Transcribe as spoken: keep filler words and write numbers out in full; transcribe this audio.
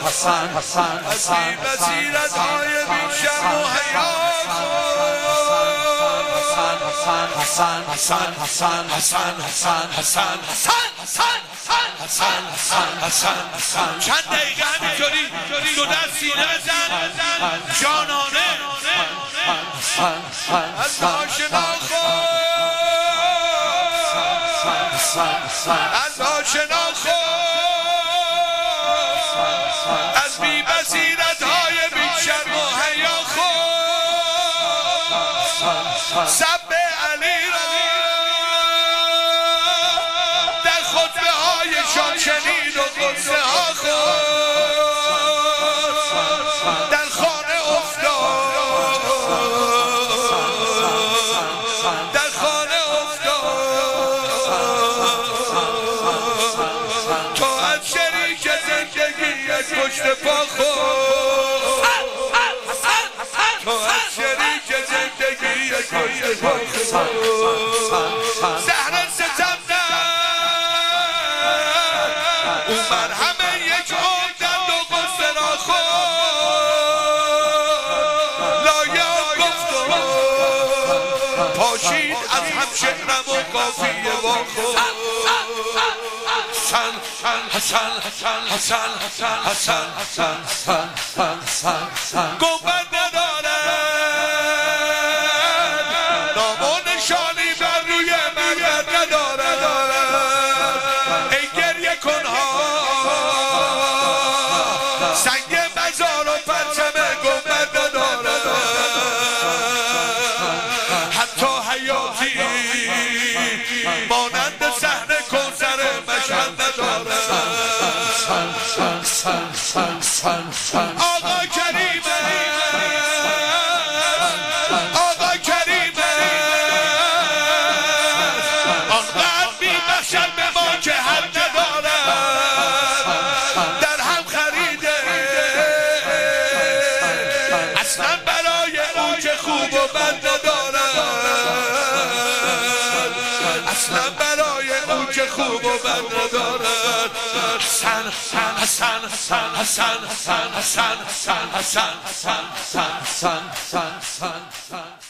حسن حسن حسن بصیرت های بیشم و حیات حسن حسن حسن حسن حسن حسن حسن حسن حسن حسن حسن حسن حسن چند دقیقه همینطوری دو دست سینه بزن جانانه از آشنا خود از آشنا خود از بی بصیرت های بی شرم و حیا خود سب علی را در خطبه هایشان شنید و قصه ها خود در خانه افتاد در خانه افتاد تو از شریک زندگی از پشت پا خود تو از شریک زندگی از پشت پا خود زهر ستم نه اون مرهمه یک عمدن و قصه را خود لایان گفت و پاشید از هم شعرم و قافیه با خود حسن حسن حسن حسن حسن حسن حسن حسن حسن حسن گنبد ندارد نام و نشانی بر روی مرد ندارد ای گریه کنها سنگ مزار و پرچم گنبد ندارد حتی حیاتی مانند صحنه کوثر مشهد ندارد آقا کریمه آقا کریمه آنقدر میبخشد به ما که حد ندارد در هم خریده اصلا برای او که خوب و بد ندارد اصلا برای او که خوب و بد ندارد حسن حسن حسن حسن حسن حسن حسن حسن حسن حسن حسن حسن حسن